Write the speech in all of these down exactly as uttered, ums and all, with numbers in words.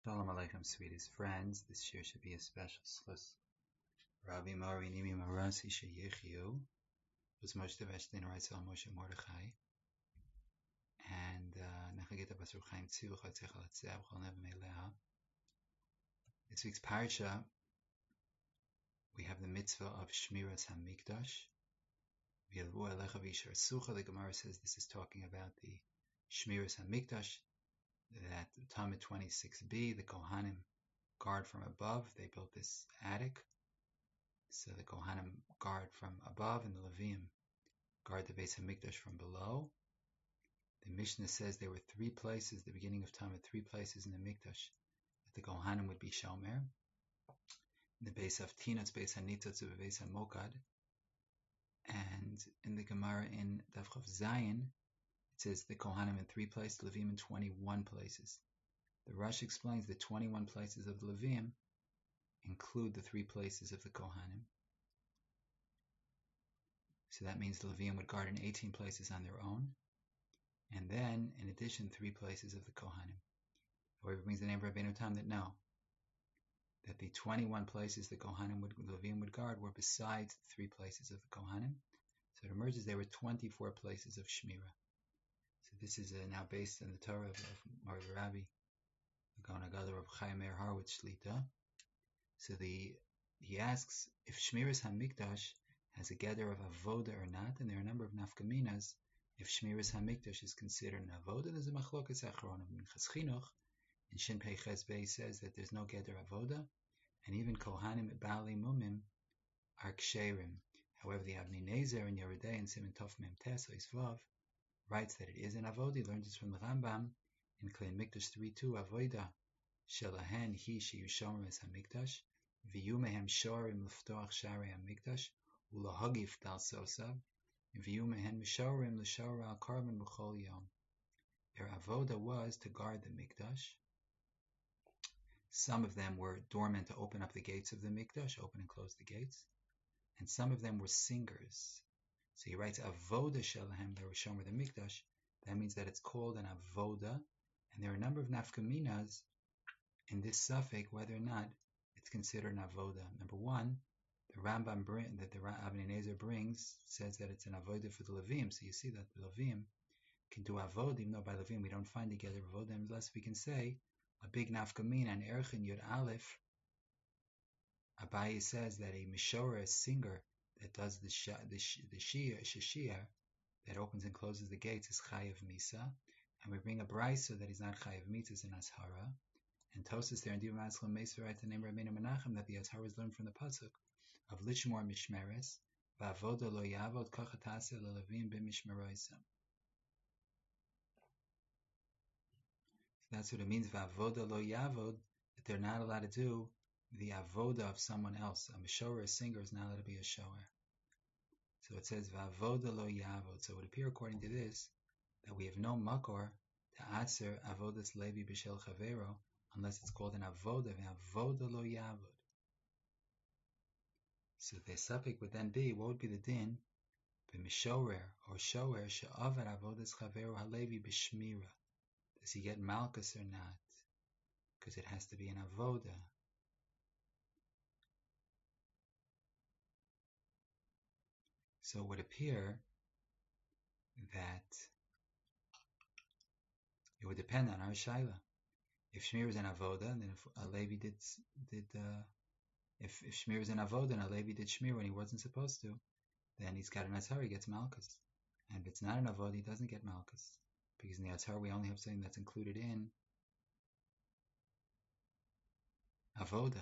Shalom Aleichem, sweetest friends. This year should be a special schus. Rabbi Mari Nimi Marasi Sheyichyu was Moshe Veshtin Raitzel Moshe Mordechai and Nachagita Basur Chaim Tziv Chatzech Alatzeh B'chol Neve Meleha. This week's parsha we have the mitzvah of Shmiras Hamikdash. V'yelvu Elecha V'yishar Sucha. The Gemara says this is talking about the Shmiras Hamikdash. That Talmud twenty-six b, the Kohanim guard from above. They built this attic, so the Kohanim guard from above, and the Levim guard the Beis Hamikdash from below. The Mishnah says there were three places, the beginning of Talmud, three places in the Mikdash that the Kohanim would be Shomer. In the Beis Haftinatz, Beis Hanitzatz, and Beis Hamokad. And in the Gemara in Daf Chav Zayin, it says the Kohanim in three places, Levim in twenty-one places. The Rush explains the twenty-one places of the Levim include the three places of the Kohanim. So that means the Levim would guard in eighteen places on their own, and then, in addition, three places of the Kohanim. However, it brings the name of Rabbeinu Tam that no, that the twenty-one places the Kohanim would, the Levim would guard were besides the three places of the Kohanim. So it emerges there were twenty-four places of Shmirah. So this is uh, now based on the Torah of, of Mari Rabbi, the Gaon Agadol of Chaim Meir Harwitz Shlita. So the he asks if Shmiras Hamikdash has a gather of avoda or not, and there are a number of nafkaminas. If Shmiras Hamikdash is considered an avoda, there's a machlokas achronim. Minchas Chinuch in Shin Pei Ches Bei says that there's no gather avoda, and even Kohanim Baalei Mumim are ksherim. However, the Avnei Nezer in Yeridei and Siman Tov Mem Tes Oisvav writes that it is an avoda. He learns this from the Rambam in Klei Mikdash three two. Avoda shelahen hi sheyu shomer es hamikdash v'yu mehem shorim l'ftoach sharei hamikdash u'lahagif dal sosav v'yu mehem shorim l'shor al karban b'chol yom. Their avoda was to guard the mikdash. Some of them were doormen to open up the gates of the mikdash, open and close the gates, and some of them were singers. So he writes avoda shelahem, they were shomer the mikdash. That means that it's called an avoda, and there are a number of nafkaminas in this suffix whether or not it's considered an avoda. Number one, the Rambam bring, that the Avnei Nezer brings says that it's an avoda for the Levim. So you see that the Levim can do avoda, even though by Levim we don't find together avoda, unless we can say a big nafkamina, an erchin yud aleph. Abaye says that a mishora, a singer that does the sh- the sh- the shia shishia that opens and closes the gates is chayav misa, and we bring a brayso that he's not chayav misa, is an ashara. And Tosas there in Diva Matzchel Meser writes the name of Rabbeinu Menachem that the ashara is learned from the pasuk of Lishmor Mishmeres va'avoda lo yavod kachatase lelevim b'mishmeroisem. So that's what it means, va'avoda lo yavod, that they're not allowed to do the avoda of someone else. A mishora, a singer, is not allowed to be a shower. So it says va'avoda lo yavod. So it would appear according to this that we have no makor to answer avodas levi b'shel chavero unless it's called an avoda, va'avoda lo yavod. So the suffix would then be, what would be the din? B'mishorer or shower she'avad avodas chavero halevi b'shmira. Does he get malchus or not? Because it has to be an avoda. So it would appear that it would depend on our shaila. If Shmir is an avoda, and then if a Levi did did uh, if if Shmir is an avoda and a Levi did Shmir when he wasn't supposed to, then he's got an atzar, he gets malchus. And if it's not an avoda, he doesn't get malchus, because in the atzar we only have something that's included in avoda.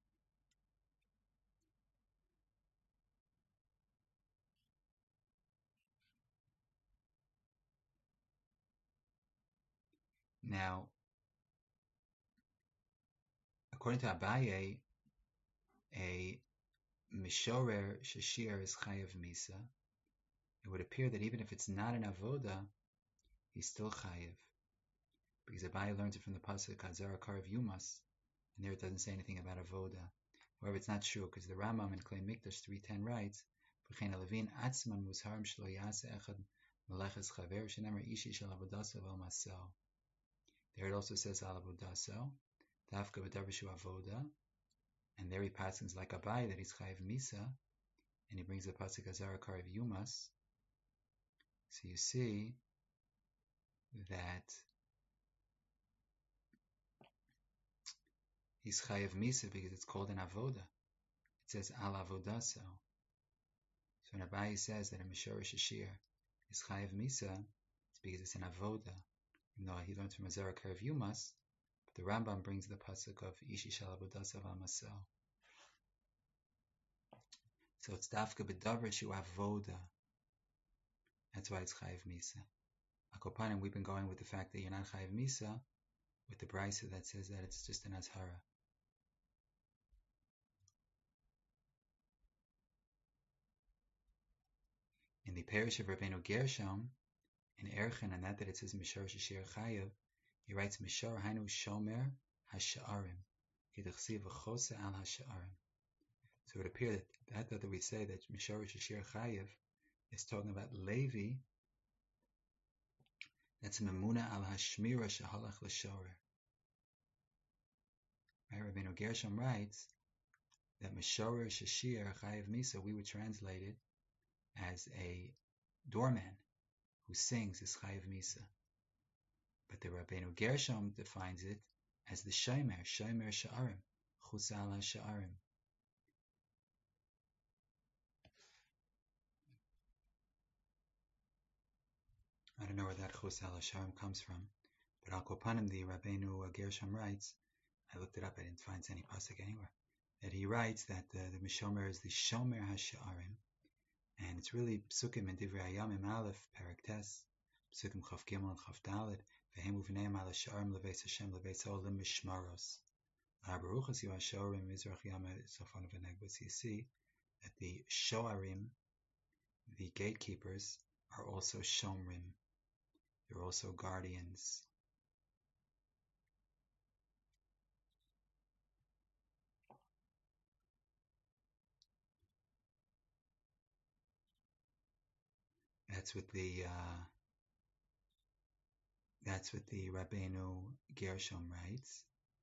Now, according to Abaye, a mishorer shashir is chayav misa. It would appear that even if it's not an avoda, he's still chayav, because Abaye learns it from the pasuk Hazara Karav Yumas, and there it doesn't say anything about avoda. However, it's not true, because the Rambam in Klei Mikdash three ten writes, "V'chein alevin atzman muzharim shlo yase echad meleches chaver shenemer ishi shel avodaso vel masel." There it also says al avodaso, Dafka b'davishu avoda, and there he passes like Abai that he's chayiv misa, and he brings the pasuk azara karev yumas. So you see that he's chayiv misa because it's called an avoda. It says al avodaso. So when Abai says that a mishorish shir is chayiv misa, it's because it's an avoda. Even though he learns from azara karev yumas, but the Rambam brings the pasuk of ishi shal avodasav al masel. So it's dafka b'davar shu avoda. That's why it's chayiv misa. Akopanim, we've been going with the fact that you're not chayiv misa, with the brisa that says that it's just an azhara. In the parish of Rabbeinu Gershom, in Erchen, and that that it says Mishor Shishir Chayev, he writes Mishor Hainu Shomer Hasha'arim, Kedachsiv V'chose Al Hasha'arim. So it would appear that that, that, that we say that Mishor Shishir Chayev is talking about Levi. That's Memuna Al Hashmira Shahalach L'Shorer. Right, Rabbeinu Gershom writes that Mishor Shishir Chayev Misa, we would translate it as a doorman who sings is chayiv misa. But the Rabbeinu Gershom defines it as the shomer, shomer sha'arim, chusal ha'sha'arim. I don't know where that chusal ha'sha'arim comes from, but al kopanim, the Rabbeinu Gershom writes, I looked it up, I didn't find any pasuk anywhere, that he writes that the, the mishomer is the shomer ha'sha'arim. And it's really Psukim and Divrei Hayamim Aleph, Perek Tes, Psukim Chav Gimel and Chav Dalet, Vehem Uvneim Ala Sha'arim Leveis Hashem Leveis Olim Mishmaros. La'abaruchas Yu HaShoarim Mizrach Yam Sofon V'Negbus. You see that the Shoarim, the gatekeepers, are also Shomrim. They're also guardians. That's what the uh, that's what the Rabbeinu Gershom writes.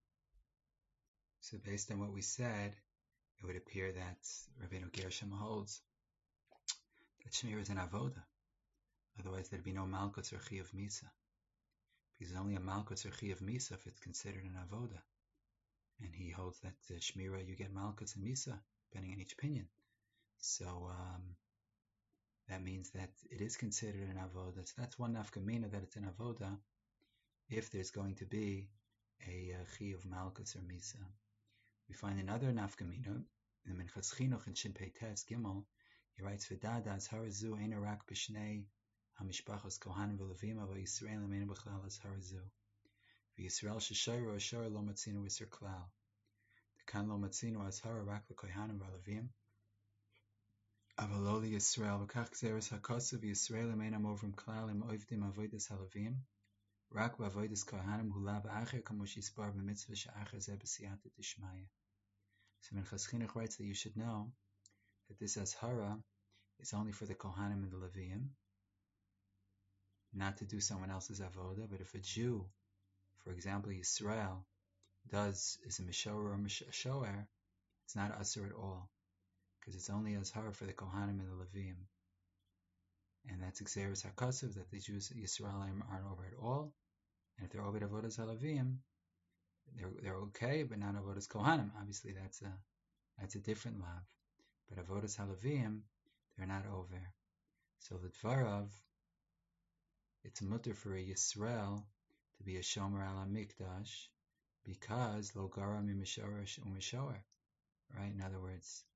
So based on what we said, it would appear that Rabbeinu Gershom holds that Shmir is an avoda. Otherwise, there'd be no malchus or chi of misa, because it's only a malchus or chi of misa if it's considered an avoda. And he holds that uh, Shmira you get malchus and misa depending on each opinion. So. Um, That means that it is considered an avoda. So that's one nafkamina that it's an avoda if there's going to be a chi of malchus or misa. We find another nafkamina in the Minchas Chinuch in Shin Pei Tes Gimel. He writes V'dada azhar zu ein rak b'shnei hamishpachos kohanim v'levim ava Yisrael ameinu b'chlal azhar zu v'Yisrael sheshayro ashar lo matzinu v'ser klal kan lo matzinu azhar rak l'kohanim v'levim. Avaloli Yisrael v'kach gzeres hakosav Yisrael emeinam ovrim klal im oivdim avodas halavim rak v'avodas kohanim hula b'acher kamosh yispar b'mitzvah she'acher zeh b'siyata d'shmaya. So Minchas Chinuch writes that you should know that this azhara is only for the kohanim and the Leviim, not to do someone else's avoda. But if a Jew, for example Yisrael, does is a mishorer or a shoer, it's not asur at all, because it's only azhar for the kohanim and the Leviim, and that's Xeris HaKasav, that the Jews Yisraelim aren't over at all, and if they're over avodas halavim, they're they're okay, but not avodas kohanim. Obviously, that's a that's a different lav. But avodas halavim, they're not over. So the dvarav, it's mutter for a Yisrael to be a shomer ala mikdash because lo gara mimishorish umishoer. Right? In other words,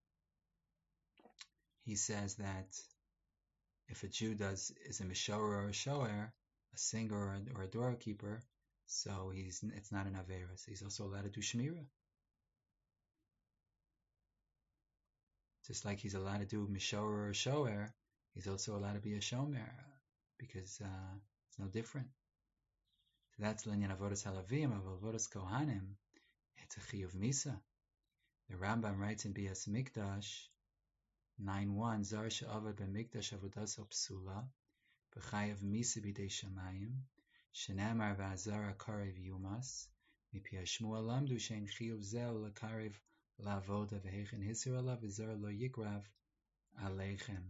he says that if a Jew does is a mishorer or a shoer, a singer or a, or a doorkeeper, so he's it's not an avera. So he's also allowed to do shmira, just like he's allowed to do mishorer or a shoer. He's also allowed to be a shomer because uh, it's no different. So that's linyan avodas halavim, of avodas kohanim. It's a chi of misa. The Rambam writes in Bias Mikdash nine one, Zar she'avad b'mikdash avodaso psula, b'chayav misa b'dei shamayim, shenamar v'azara karev yumas, מפי השמוע למדו שאין חיוב זה לקרב לעבודה והיכן היסר עליו וזר לא יקרב עליכם.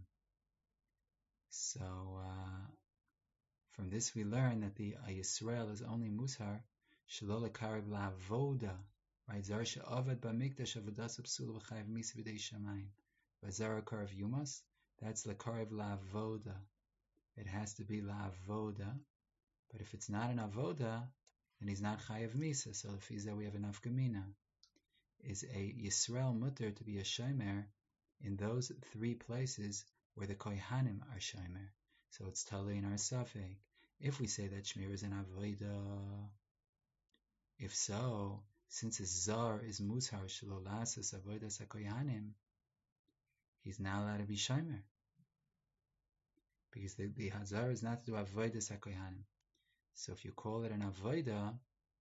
So uh, from this we learn that the Yisrael is only mushar shelo lekarev la'avoda, right? Zar she'avad b'mikdash avodas psula v'chayev misa b'dei shamayim. V'zar karev yumas, that's lekarev la'avoda. It has to be la'avoda, but if it's not an avoda, then he's not chayev misa. So if he's there, we have an afkamina. Is a Yisrael mutter to be a shomer in those three places where the kohanim are shomer? So it's tali in our safek. If we say that shmir is an avoda, if so, since his zar is mushar shelo lasas avodas hakohanim, he's not allowed to be shomer because the, the hazar is not to do avodas hakohanim. So if you call it an avoda,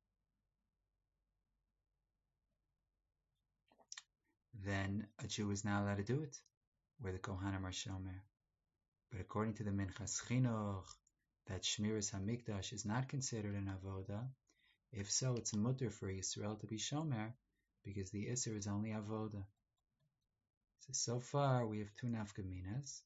then a Jew is not allowed to do it where the kohanim are shomer. But according to the Minchas Chinuch, that Shmiras HaMikdash is not considered an avoda. If so, it's a mutter for Yisrael to be shomer because the Isser is only avoda. So, so far we have two nafkaminas.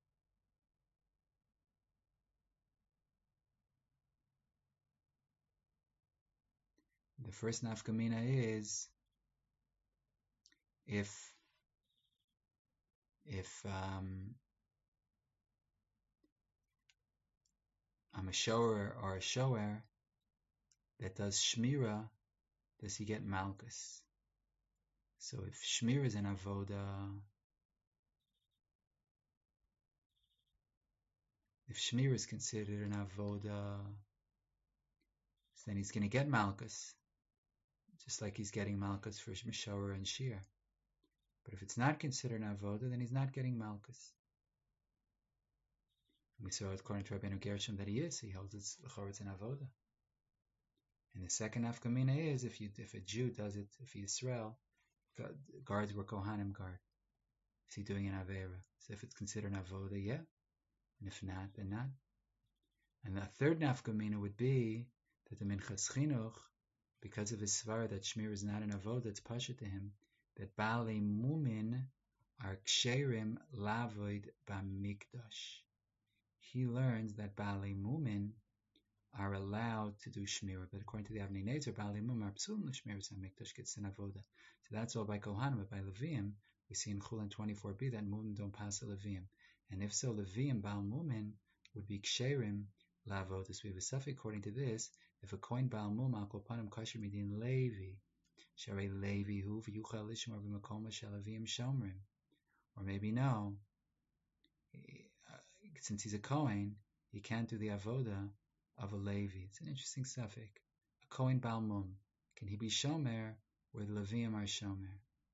The first nafkamina is if if um, I'm a shower or a shower that does shmira, does he get malchus? So if shmira is an avoda, if shmira is considered an avoda, then he's going to get malchus, just like he's getting malchus for shower and shir. But if it's not considered an avoda, then he's not getting malchus. We saw according to Rabbeinu Gershom that he is. He holds it's it's an avoda. And the second afkamina is if you if a Jew does it, if Yisrael guards where Kohanim guard, is he doing an avera? So if it's considered an avoda, yeah. And if not, then not. And the third nafkamina would be that the Minchas Chinuch, because of his svara that shmir is not an avoda, it's pasha to him that Baalei Mumin are ksherim lavoid b'mikdash. He learns that Baalei Mumin are allowed to do shmira, but according to the Avnei Nezer, Baalei Mumin are psulim l'shmiras hamikdash gets an avoda. So that's all by Kohanim, but by Leviim, we see in Chulin twenty-four b that Mumin don't pass a Leviim. And if so, Leviim, Baal Mumin, would be ksherim lavoda. So we have a suffix according to this, if a coin Baal Mumin, al kol panim kasher midin Levi, Sharei Levi hu v'yuchal lishmor b'makom shalaviim shomrim. Or maybe no, since he's a Kohen, he can't do the avoda of a Levi. It's an interesting suffix. A Kohen Baal Mum, can he be shomer where the Leviim are shomer?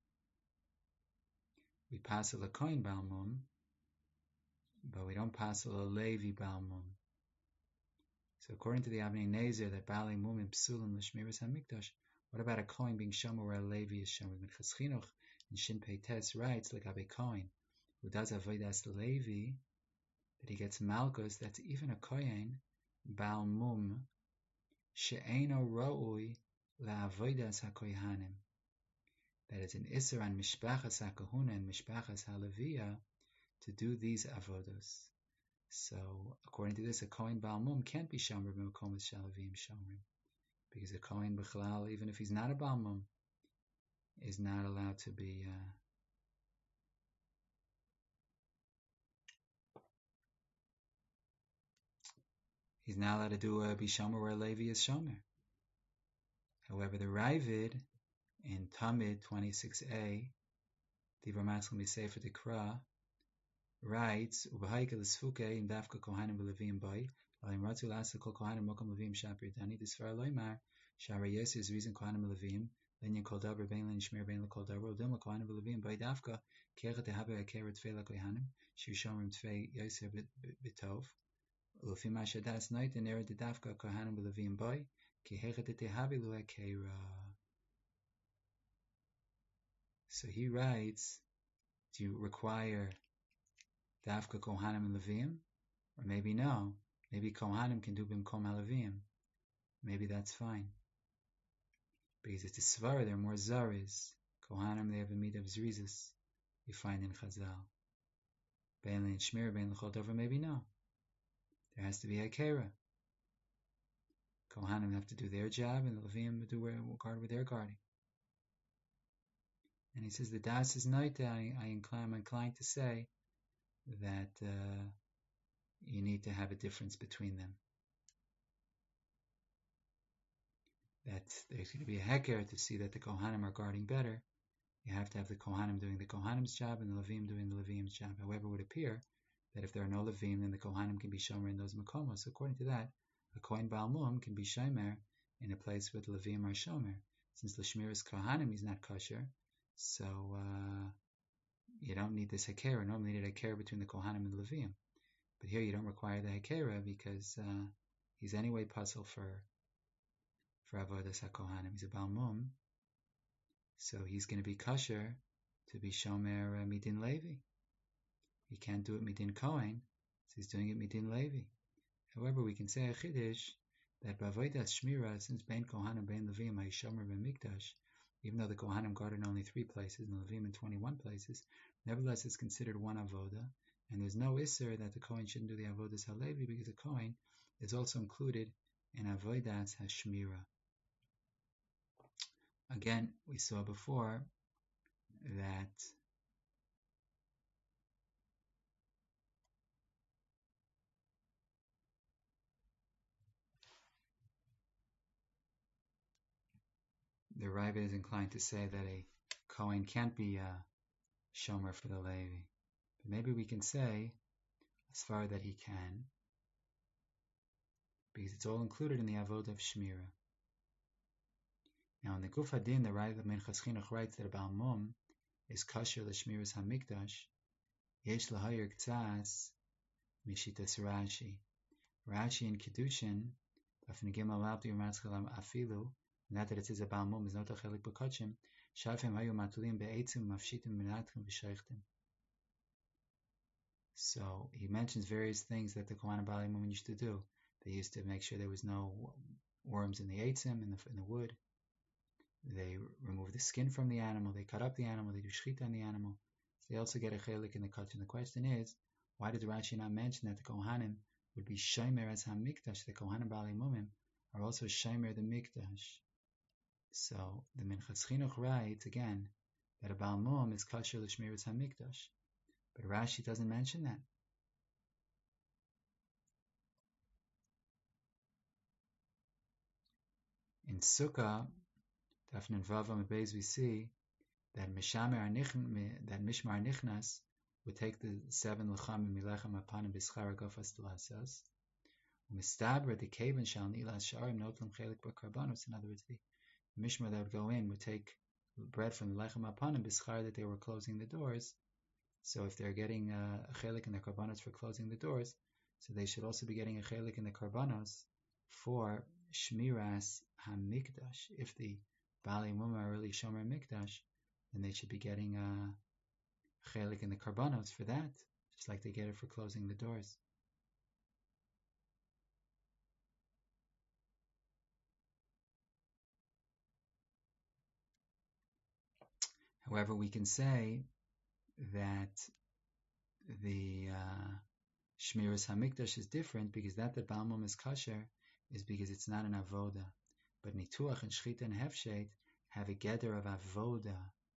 We pass a Kohen Baal Mum, but we don't pass a Levi Baal Mum. So according to the Avnei Nezer, that Baalei Mumim psulim l'shmiras hamikdash, what about a Kohen being shomer where a Levi is shomer? Minchas Chinuch in Shin Pei Tes writes like a Kohen who does avodas Levi, that he gets malchus. That's even a Kohen Baal Mum she'eino ro'ui la'avodas hakohanim. That is an Isser on Mishpachas HaKahuna and Mishpachas HaLeviyah to do these avodos. So, according to this, a Kohen Baal Mum can't be shomer b'makom shalavim shomrim, because a Kohen B'chalal, even if he's not a Baal Mum, is not allowed to be uh, he's not allowed to do a be shomer where Levi is shomer. However, the Ravid in Tamid twenty-six a, Divrei Matzlim Yissefer Dekra, writes, U'b'haika l'sfuke im dafka kohanim v'levim b'ay, v'alim ratu l'asa kol kohanim mokom levim shapir dani, d'sfar loymar, shara yes is reason kohanim v'levim, l'nyan kol daber bein l'in shmir bein l'kol daber, u'dim l'kohanim v'levim b'ay dafka, k'echat tehaber ha'ker t'fei l'kohanim, shir shomrim t'fei yoser b'tov, u'l'fim ha'shadas noit, and ered dafka kohanim v'levim b'ay, k'echat tehaber l'u ha'kera. So he writes, do you require Dafka Kohanim and Levim? Or maybe no. Maybe Kohanim can do Bimkom HaLevim. Maybe that's fine. because it's a svara, they're more zaris. Kohanim, they have a meat of zrizis, we find in Chazal. Bein and Shmir, Bein l'chol dover, maybe no. There has to be a kera. Kohanim have to do their job, and the Levim do guard with their guarding. And he says the das is night. I, I incline, I'm inclined to say that uh, you need to have a difference between them. That there's going to be a heker to see that the Kohanim are guarding better. You have to have the Kohanim doing the Kohanim's job and the Levim doing the Levim's job. However, it would appear that if there are no Levim, then the Kohanim can be shomer in those makomos. So according to that, a Kohen Baal Mum can be shomer in a place where the Levim are shomer. Since the Shmiras Kohanim is not kosher, so uh, you don't need this Hakera. Normally you need a Hakera between the Kohanim and the Levim. But here you don't require the Hakera because uh, he's anyway puzzle for for Avodas HaKohanim. He's a Baal Mum. So he's going to be kosher to be shomer uh, midin Levi. He can't do it midin Kohen, so he's doing it midin Levi. However, we can say a chiddush that b'avodas shmira, since bein Kohanim bein Levim hay shomer b'mikdash, even though the Kohanim guarded in only three places and the Levim in twenty-one places, nevertheless it's considered one avoda, and there's no isser that the Kohen shouldn't do the avodas halevi because the Kohen is also included in avodas hashmira. Again, we saw before that the Raiva is inclined to say that a Kohen can't be a shomer for the Levi. But maybe we can say, as far that he can, because it's all included in the Avodah of Shmira. Now in the Guf Hadin, the Raiva Minchas Chinuch writes that a Baal Mum is kosher l'Shmiras HaMikdash, yesh l'hayir k'tzas mishitas Rashi. Rashi in Kiddushin, Daf Negim Alav Yirmatzchalam Afilu, not that it says a Baal Mum is not a chelik b'kotchim, shafim hayu matulim be'etzim mafshitim minatchim v'sheichtim. So he mentions various things that the Kohanim Baal Mum used to do. They used to make sure there was no worms in the eitzim, in the in the wood. They remove the skin from the animal. They cut up the animal. They do shchita on the animal. So they also get a chelik in the kotch. And the question is, why did Rashi not mention that the Kohanim would be shomer as hamikdash? The Kohanim Baal Mumim are also shomer the mikdash. So the Minchas Chinuch writes again that a Baal Mum is kosher l'shmiras hamikdash, but Rashi doesn't mention that. In Sukkah, Daf Vav Amud Beis, we see that Mishamer that Mishmar Nichnas would take the seven lechamim milechem apanim b'schar gofas d'lasas. Mistabra the kaven shal nilas sharim notlam chelik b'karbanos. In other words, the Mishmar that would go in would take bread from the lechem apanim b'schar that they were closing the doors. So if they're getting a chelik in the karbanos for closing the doors, so they should also be getting a chelik in the karbanos for shmiras hamikdash. If the Baalei Mum are really shomer mikdash, then they should be getting a chelik in the karbanos for that, just like they get it for closing the doors. However, we can say that the uh, Shmiras HaMikdash is different because that that Baal Mum is kosher is because it's not an avoda. But Nituach and Shchita and Hefshet have a gather of avoda.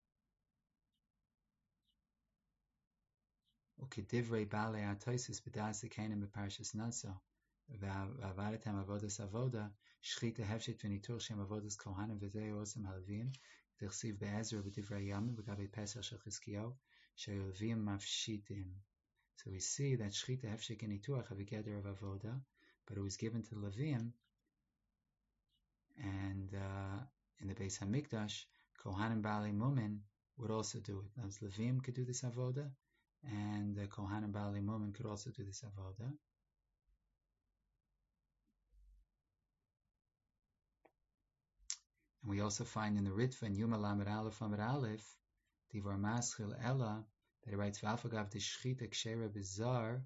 U'kedivrei Baalei HaTosfos b'das Zekanim b'Parshas Naso v'avaretem avodas avoda Shchita Hefshet v'Nituach shem avodas Kohanim v'zeh osam halvim t'chsiv be'Ezra b'divrei Yamim v'gabe Pesach shel Chizkiyahu she'Levim mafshitim. So we see that Shchita Hefshet and Nituach have a gather of avoda, but it was given to Levim. And uh, in the Beis Hamikdash, Kohanim Baalei Mumin would also do it. Now, Levim could do this avoda, and the Kohanim Baalei Mumin could also do this avoda. And we also find in the Ritva in Yuma Lamed Aleph Amud Aleph, Divar Maschil Ella, that he writes V'afagav Tishchita Kshera Bizar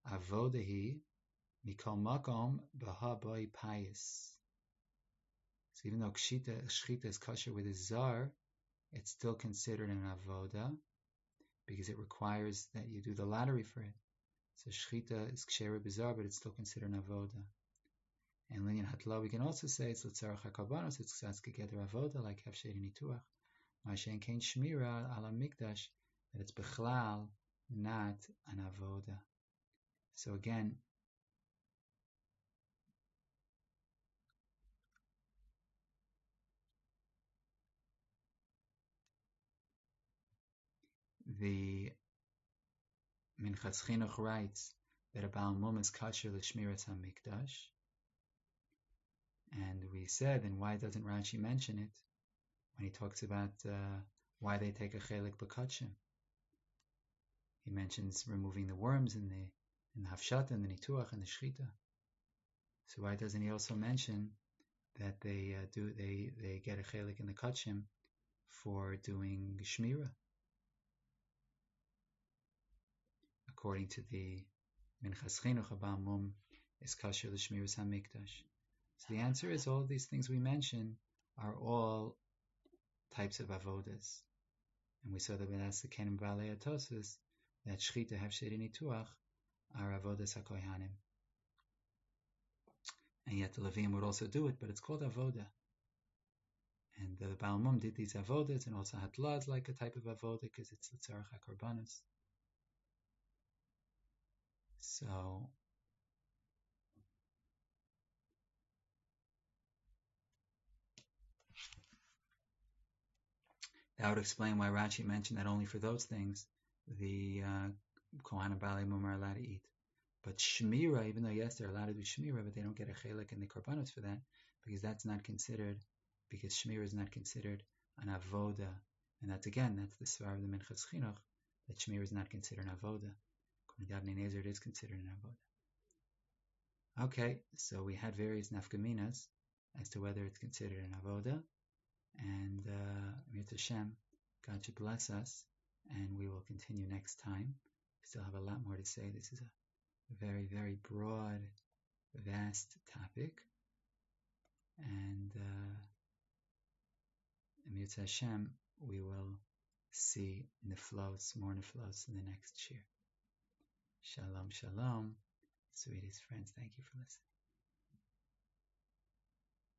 Avodahi Mikol Makom B'ha Boi Payis. So even though shchita, shchita is kosher with a zar, it's still considered an avoda because it requires that you do the lottery for it. So shchita is ksher bizarre, but it's still considered an avoda. And linyan hatla, we can also say it's l'tzarach hakarbanos, it's tzatz gegeder avoda, like hefsher nituach. Ma'ashen kein shmira ala mikdash, that it's bechlal, not an avoda. So again, the Minchas Chinuch writes that a Baal Mum is kosher l'shmiras hamikdash, and we said, then why doesn't Rashi mention it when he talks about uh, why they take a chelik b'kachim? He mentions removing the worms in the in the hafshata and the nituach and the shchita. So why doesn't he also mention that they uh, do they they get a chelik in the kachim for doing shmira? According to the Minchas Chinuch, a Baal Mum is kosher l'shmiras hamikdash. So the answer is all these things we mention are all types of avodas, and we saw that that's the Kenim Baalei Atosus that shchita hefsher nituach are avodas hakohanim, and yet the Levim would also do it, but it's called avoda. And the Baal Mum did these avodas, and also hatla is like a type of avoda because it's l'tzarach hakorbanos. So that would explain why Rashi mentioned that only for those things the uh, Kohanim Baalei Mum are allowed to eat. But Shmira, even though yes, they're allowed to do Shmira, but they don't get a chelik in the korbanos for that, because that's not considered, because Shmira is not considered an avoda. And that's again, that's the svar of the Minchas Chinuch, that Shmira is not considered an avoda. According to Avnei Nezer, it is considered an avoda. Okay, so we had various nafkaminas as to whether it's considered an avoda, and Mir uh, Hashem, God should bless us, and we will continue next time. We still have a lot more to say. This is a very, very broad, vast topic, and uh, Mir Hashem, we will see niflos, more niflos in the next year. Shalom, shalom, sweetest friends. Thank you for listening.